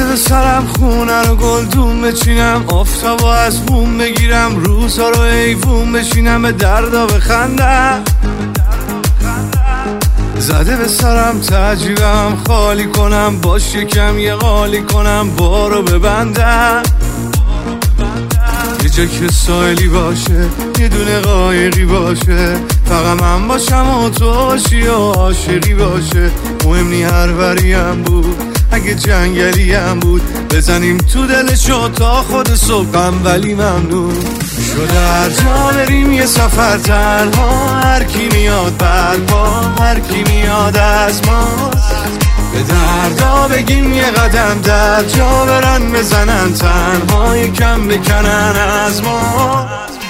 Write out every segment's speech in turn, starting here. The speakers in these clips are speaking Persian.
به سرم خونه رو گلدون بچینم، آفتابو از بوم بگیرم، روزها رو ایوون بشینم، به دردا بخندم. زده به سرم تجیبم خالی کنم، باش یکم یه قالی کنم، بارو ببندم. یه جا که سایلی باشه، یه دونه قایقی باشه، فقط من باشم و تو باشی و عاشقی باشه. مهم نی هر وریم بود، اگه جنگلی هم بود، بزنیم تو دلشو تا خود صبحم، ولی ممنون شده هر جا بریم یه سفر تنها، هر کی میاد بعد ما، هر کی میاد از ما، به دردا بگیم یه قدم در جا برن، بزنن تنها یکم بکنن از ما.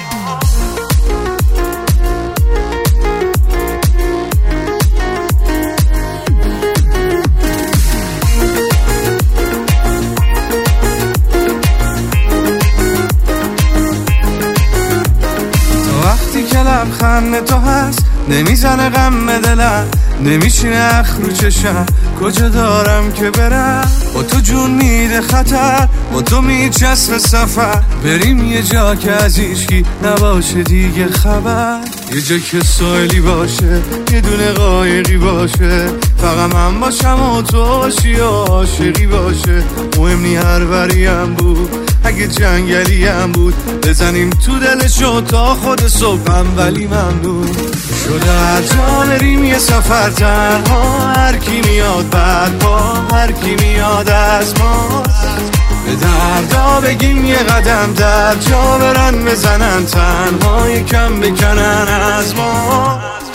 وقتی که لبخند تو هست نمیزنه غم به دلم، نمیشینه اخ رو چشم، کجا دارم که برم؟ با تو جون میده خطر، با تو میچسب سفر، بریم یه جا که از هیچکی نباشه دیگه خبر. یه جا که سایلی باشه، یه دونه قایقی باشه، فقط من باشم و تو باشی و عاشقی باشه. مهم نی هر وریم بود، اگه جنگلی هم بود، بزنیم تو دلشو تا خود صبحم، ولی ممنون شده هر جا بریم یه سفر تنها، هر کی میاد بعد ما، هر کی میاد از ما، به دردا بگیم یه قدم در جا برن، بزنن تنها یکم بکنن از ما.